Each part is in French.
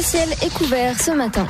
ciel est couvert ce matin.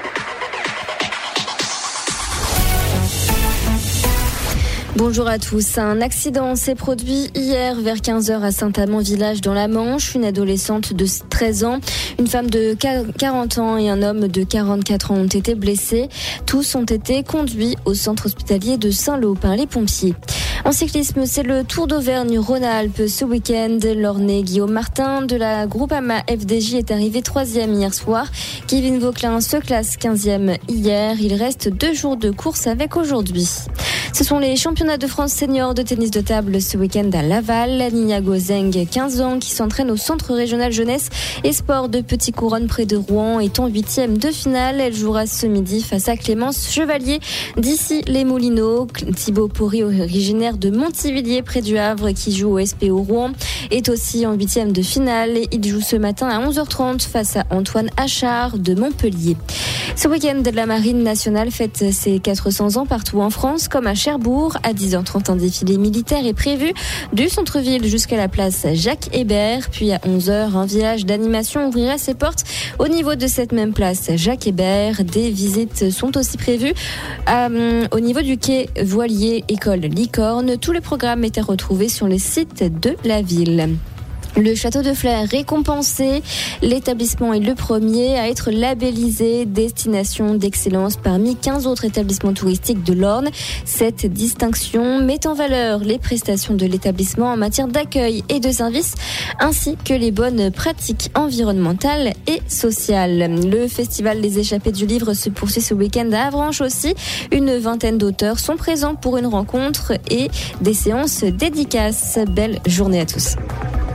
Bonjour à tous. Un accident s'est produit hier vers 15h à Saint-Amand-Village dans la Manche. Une adolescente de 13 ans, une femme de 40 ans et un homme de 44 ans ont été blessés. Tous ont été conduits au centre hospitalier de Saint-Lô par les pompiers. En cyclisme, c'est le Tour d'Auvergne-Rhône-Alpes ce week-end. L'Ornais Guillaume Martin de la Groupama FDJ est arrivé 3e hier soir. Kevin Vauquelin se classe 15e hier. Il reste 2 jours de course avec aujourd'hui. Ce sont les championnats de France seniors de tennis de table ce week-end à Laval. Nina Gozeng, 15 ans, qui s'entraîne au centre régional jeunesse et sport de Petit Couronne près de Rouen, est en 8e de finale. Elle jouera ce midi face à Clémence Chevalier d'ici les Moulineaux. Thibaut Porry, originaire de Montivilliers près du Havre, qui joue au SPO Rouen, est aussi en 8e de finale. Il joue ce matin à 11h30 face à Antoine Achard de Montpellier. Ce week-end, la Marine nationale fête ses 400 ans partout en France, comme à Cherbourg. À 10h30, un défilé militaire est prévu du centre-ville jusqu'à la place Jacques-Hébert. Puis à 11h, un village d'animation ouvrira ses portes au niveau de cette même place Jacques-Hébert. Des visites sont aussi prévues au niveau du quai Voilier, école Licorne. Tout le programme est à retrouver sur les sites de la ville. Le château de Flers récompensé. L'établissement est le premier à être labellisé destination d'excellence parmi 15 autres établissements touristiques de l'Orne. Cette distinction met en valeur les prestations de l'établissement en matière d'accueil et de services, ainsi que les bonnes pratiques environnementales et sociales. Le festival des échappées du livre se poursuit ce week-end à Avranches aussi. Une vingtaine d'auteurs sont présents pour une rencontre et des séances dédicaces. Belle journée à tous.